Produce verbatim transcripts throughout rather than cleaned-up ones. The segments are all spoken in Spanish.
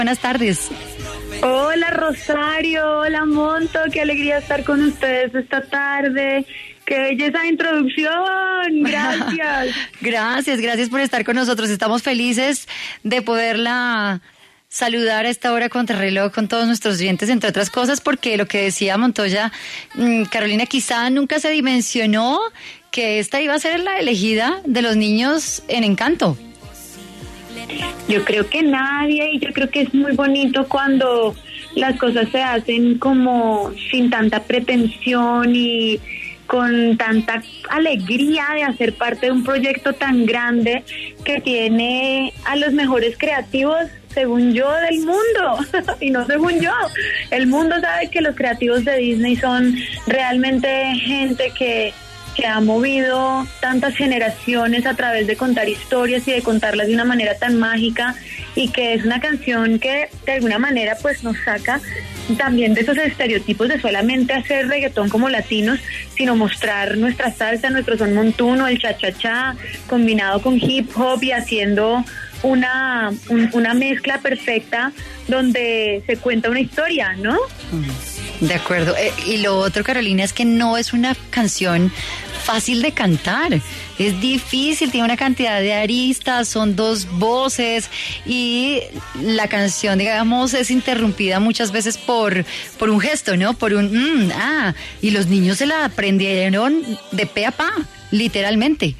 Buenas tardes. Hola Rosario, hola Monto, qué alegría estar con ustedes esta tarde. ¡Qué belleza de introducción! Gracias. Gracias, gracias por estar con nosotros. Estamos felices de poderla saludar a esta hora contrarreloj con todos nuestros oyentes, entre otras cosas, porque lo que decía Montoya, Carolina, quizá nunca se dimensionó que esta iba a ser la elegida de los niños en Encanto. Yo creo que nadie, y yo creo que es muy bonito cuando las cosas se hacen como sin tanta pretensión y con tanta alegría de hacer parte de un proyecto tan grande que tiene a los mejores creativos, según yo, del mundo, y no según yo. El mundo sabe que los creativos de Disney son realmente gente que, que ha movido tantas generaciones a través de contar historias y de contarlas de una manera tan mágica, y que es una canción que de alguna manera pues nos saca también de esos estereotipos de solamente hacer reggaetón como latinos, sino mostrar nuestra salsa, nuestro son montuno, el cha-cha-cha, combinado con hip hop y haciendo una, un, una mezcla perfecta donde se cuenta una historia, ¿no? De acuerdo. Eh, y lo otro, Carolina, es que no es una canción fácil de cantar. Es difícil, tiene una cantidad de aristas, son dos voces y la canción, digamos, es interrumpida muchas veces por, por un gesto, ¿no? Por un mm, ah, y los niños se la aprendieron de pe a pa, literalmente.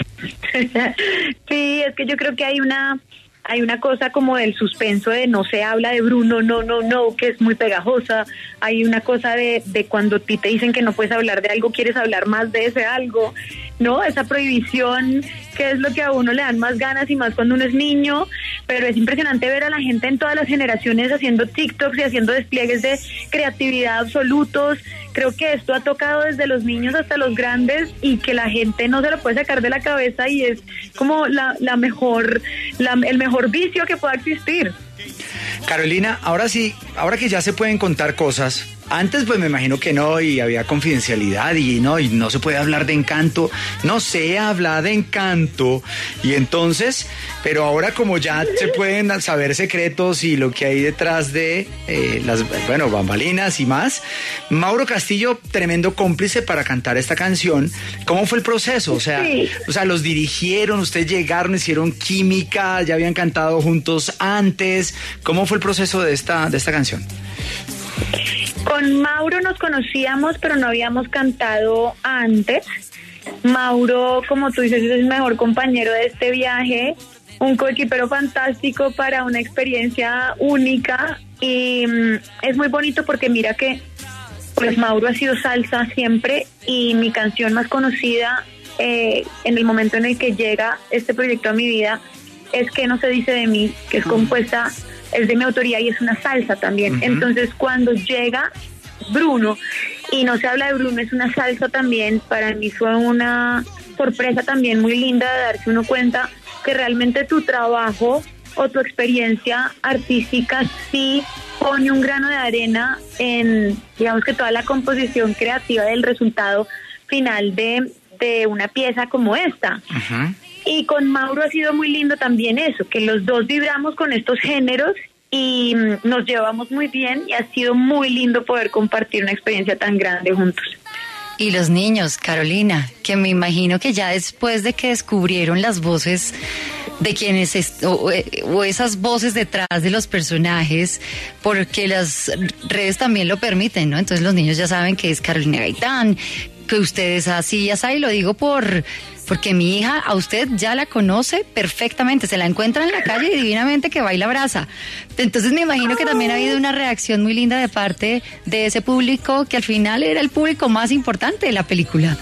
Sí, es que yo creo que hay una hay una cosa como del suspenso de no se habla de Bruno, no, no, no, que es muy pegajosa. Hay una cosa de, de cuando a ti te dicen que no puedes hablar de algo, quieres hablar más de ese algo, ¿no? Esa prohibición, que es lo que a uno le dan más ganas y más cuando uno es niño. Pero es impresionante ver a la gente en todas las generaciones haciendo TikToks y haciendo despliegues de creatividad absolutos. Creo que esto ha tocado desde los niños hasta los grandes y que la gente no se lo puede sacar de la cabeza, y es como la, la mejor, la, el mejor vicio que pueda existir. Carolina, ahora sí, ahora que ya se pueden contar cosas, antes pues me imagino que no, y había confidencialidad y no, y no se puede hablar de Encanto, no se habla de Encanto, y entonces, pero ahora como ya se pueden saber secretos y lo que hay detrás de eh, las, bueno, bambalinas y más, Mauro Castillo, tremendo cómplice para cantar esta canción. ¿Cómo fue el proceso? O sea, sí. o sea, los dirigieron, ustedes llegaron, hicieron química, ya habían cantado juntos antes. ¿Cómo fue el proceso de esta, de esta canción? Con Mauro nos conocíamos, pero no habíamos cantado antes. Mauro, como tú dices, es el mejor compañero de este viaje, un coequipero fantástico para una experiencia única, y mm, es muy bonito porque mira que pues Mauro ha sido salsa siempre, y mi canción más conocida eh, en el momento en el que llega este proyecto a mi vida es Que no se dice de mí, que es compuesta, es de mi autoría y es una salsa también. Uh-huh. Entonces cuando llega Bruno y no se habla de Bruno, es una salsa también, para mí fue una sorpresa también muy linda de darse uno cuenta que realmente tu trabajo o tu experiencia artística sí pone un grano de arena en, digamos, que toda la composición creativa del resultado final de, de una pieza como esta. Uh-huh. Y con Mauro ha sido muy lindo también eso, que los dos vibramos con estos géneros y nos llevamos muy bien, y ha sido muy lindo poder compartir una experiencia tan grande juntos. Y los niños, Carolina, que me imagino que ya después de que descubrieron las voces de quienes, est- o, o esas voces detrás de los personajes, porque las redes también lo permiten, ¿no? Entonces los niños ya saben que es Carolina Gaitán, que ustedes así, ya saben, lo digo por... porque mi hija a usted ya la conoce perfectamente, se la encuentra en la calle y divinamente que baila brasa. Entonces me imagino que también ha habido una reacción muy linda de parte de ese público, que al final era el público más importante de la película.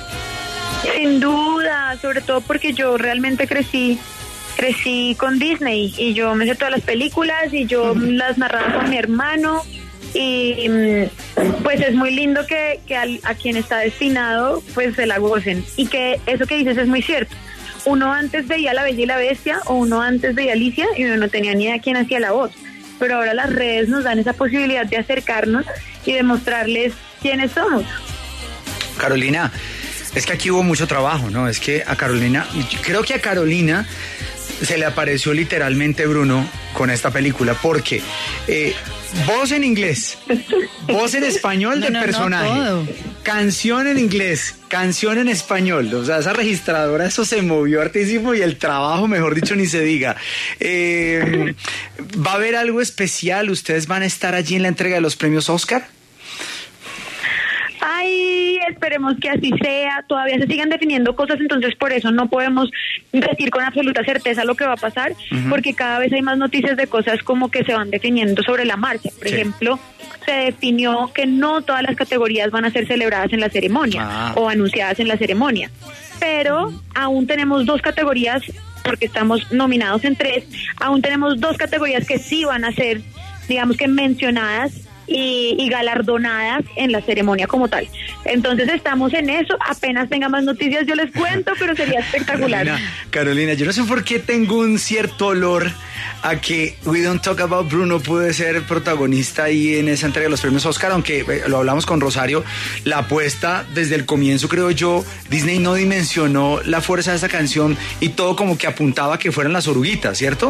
Sin duda, sobre todo porque yo realmente crecí, crecí con Disney, y yo me sé todas las películas y yo uh-huh. las narraba con mi hermano. Y pues es muy lindo que, que al, a quien está destinado pues se la gocen, y que eso que dices es muy cierto. Uno antes veía La Bella y la Bestia, o uno antes veía Alicia y uno no tenía ni idea quién hacía la voz, pero ahora las redes nos dan esa posibilidad de acercarnos y de mostrarles quiénes somos. Carolina, es que aquí hubo mucho trabajo, ¿no? Es que a Carolina, creo que a Carolina se le apareció literalmente Bruno con esta película, porque eh, voz en inglés, voz en español No, del no, no, personaje, todo. canción en inglés, canción en español. O sea, esa registradora, eso se movió hartísimo y el trabajo, mejor dicho, ni se diga. Eh, ¿Va a haber algo especial? ¿Ustedes van a estar allí en la entrega de los premios Oscar? Ay, esperemos que así sea. Todavía se siguen definiendo cosas, entonces por eso no podemos decir con absoluta certeza lo que va a pasar, uh-huh. porque cada vez hay más noticias de cosas como que se van definiendo sobre la marcha. Por sí. ejemplo, se definió que no todas las categorías van a ser celebradas en la ceremonia ah. o anunciadas en la ceremonia, pero aún tenemos dos categorías, porque estamos nominados en tres, aún tenemos dos categorías que sí van a ser, digamos que mencionadas Y, y galardonadas en la ceremonia como tal. Entonces estamos en eso, apenas tenga más noticias yo les cuento, pero sería espectacular. Carolina, Carolina, yo no sé por qué tengo un cierto olor a que We Don't Talk About Bruno puede ser protagonista ahí en esa entrega de los premios Oscar, aunque eh, lo hablamos con Rosario, la apuesta desde el comienzo, creo yo, Disney no dimensionó la fuerza de esa canción y todo como que apuntaba a que fueran las oruguitas, ¿cierto?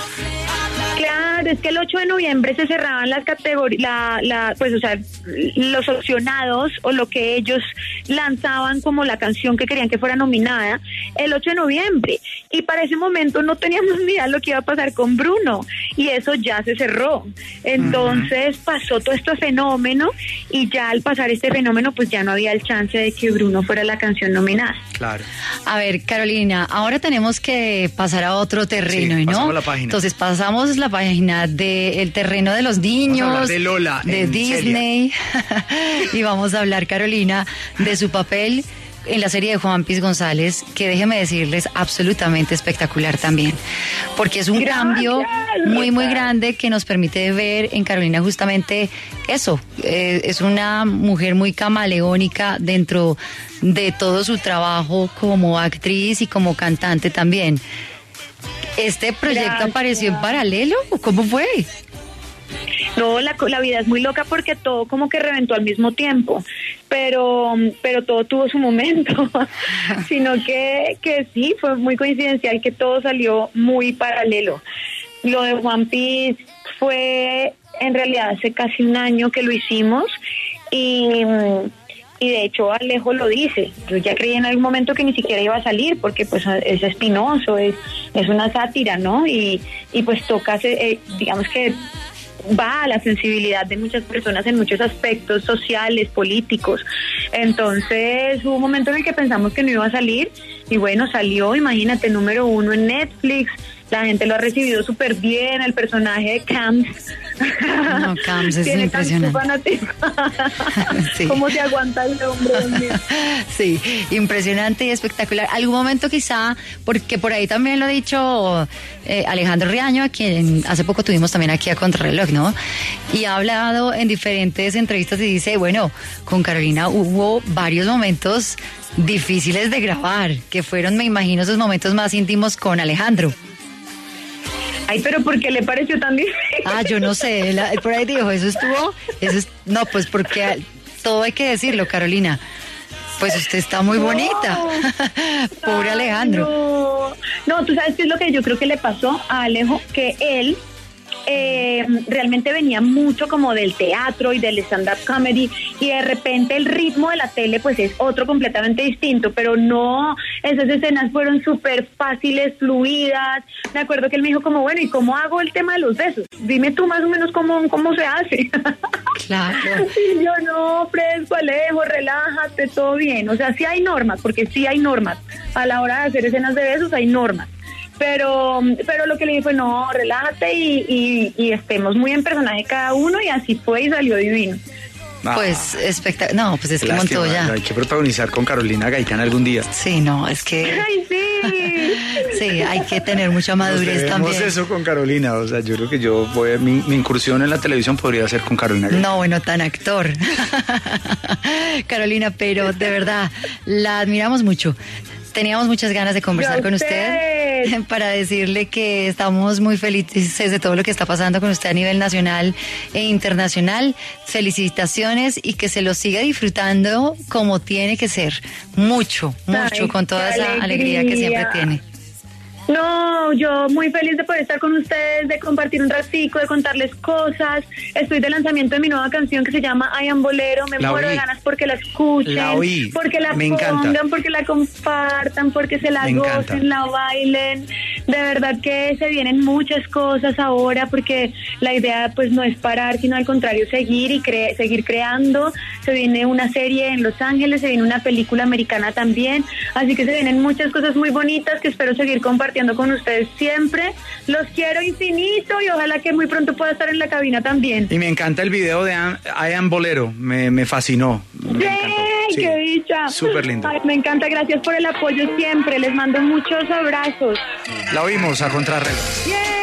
Es que el ocho de noviembre se cerraban las categorías, la, la, pues o sea, los opcionados o lo que ellos lanzaban como la canción que querían que fuera nominada el ocho de noviembre, y para ese momento no teníamos ni idea de lo que iba a pasar con Bruno, y eso ya se cerró. Entonces uh-huh. pasó todo este fenómeno, y ya al pasar este fenómeno pues ya no había el chance de que Bruno fuera la canción nominada. Claro. A ver, Carolina, ahora tenemos que pasar a otro terreno, sí, ¿no? pasamos la página. Entonces pasamos la página del terreno de los niños, de Lola, de Disney, y vamos a hablar, Carolina, de su papel en la serie de Juan Piz González, que déjeme decirles, absolutamente espectacular también, porque es un Gracias, cambio muy, muy grande que nos permite ver en Carolina justamente eso. Eh, es una mujer muy camaleónica dentro de todo su trabajo como actriz y como cantante también. ¿Este proyecto Gracias. apareció en paralelo? ¿Cómo fue? No, la, la vida es muy loca porque todo como que reventó al mismo tiempo, pero pero todo tuvo su momento, sino que, que sí, fue muy coincidencial que todo salió muy paralelo. Lo de One Piece fue en realidad hace casi un año que lo hicimos, y... Y de hecho Alejo lo dice, yo ya creí en algún momento que ni siquiera iba a salir, porque pues es espinoso, es, es una sátira, ¿no? Y, y pues toca, eh, digamos que va a la sensibilidad de muchas personas en muchos aspectos sociales, políticos. Entonces hubo un momento en el que pensamos que no iba a salir, y bueno, salió, imagínate, número uno en Netflix. La gente lo ha recibido súper bien, el personaje de Camps. No, Camps es impresionante. Sí. ¿Cómo se aguanta el hombre? Sí, impresionante y espectacular. Algún momento quizá, porque por ahí también lo ha dicho eh, Alejandro Riaño, a quien hace poco tuvimos también aquí a Contrarreloj, ¿no? Y ha hablado en diferentes entrevistas y dice, bueno, con Carolina hubo varios momentos difíciles de grabar, que fueron, me imagino, esos momentos más íntimos con Alejandro. Ay, pero ¿por qué le pareció tan difícil? Ah, yo no sé, él, él por ahí dijo, eso estuvo, eso es, no, pues porque todo hay que decirlo, Carolina, pues usted está muy no, bonita, pobre Alejandro. No, no, tú sabes qué es lo que yo creo que le pasó a Alejo, que él eh, realmente venía mucho como del teatro y del stand-up comedy, y de repente el ritmo de la tele pues es otro completamente distinto, pero no, esas escenas fueron súper fáciles, fluidas. Me acuerdo que él me dijo como, bueno, ¿y cómo hago el tema de los besos? Dime tú más o menos cómo, cómo se hace. Claro. Y yo, no, fresco, Alejo, relájate, todo bien. O sea, sí hay normas, porque sí hay normas. A la hora de hacer escenas de besos hay normas. Pero pero lo que le dije fue, no, relájate y, y, y estemos muy en personaje cada uno, y así fue y salió divino. Ah, pues espectacular. No, pues es que lástima, Montoya. Hay que protagonizar con Carolina Gaitán algún día. Sí, no, es que. Ay, sí. Sí, hay que tener mucha madurez también. Eso con Carolina, o sea, yo creo que yo voy a, mi, mi incursión en la televisión podría ser con Carolina Gaitán. No, bueno, tan actor. Carolina, pero de verdad, la admiramos mucho. Teníamos muchas ganas de conversar con usted para decirle que estamos muy felices de todo lo que está pasando con usted a nivel nacional e internacional. Felicitaciones y que se lo siga disfrutando como tiene que ser. Mucho, mucho, Ay, con toda esa alegría. alegría que siempre tiene. No, yo muy feliz de poder estar con ustedes, de compartir un ratico, de contarles cosas. Estoy de lanzamiento de mi nueva canción que se llama I Am Bolero. Me La muero oí. de ganas porque la escuchen, La oí. porque la Me pongan, encanta. porque la compartan, porque se la Me encanta. gocen, la bailen. De verdad que se vienen muchas cosas ahora porque la idea pues no es parar, sino al contrario seguir y cre- seguir creando. Se viene una serie en Los Ángeles, se viene una película americana también, así que se vienen muchas cosas muy bonitas que espero seguir compartiendo con ustedes siempre. Los quiero infinito y ojalá que muy pronto pueda estar en la cabina también. Y me encanta el video de Am- I Am Bolero, me, me fascinó. Me ¡Sí! encantó. Sí. ¡Qué dicha! Súper lindo. Ay, me encanta, gracias por el apoyo siempre. Les mando muchos abrazos. La oímos a contrarreloj. ¡Yeah!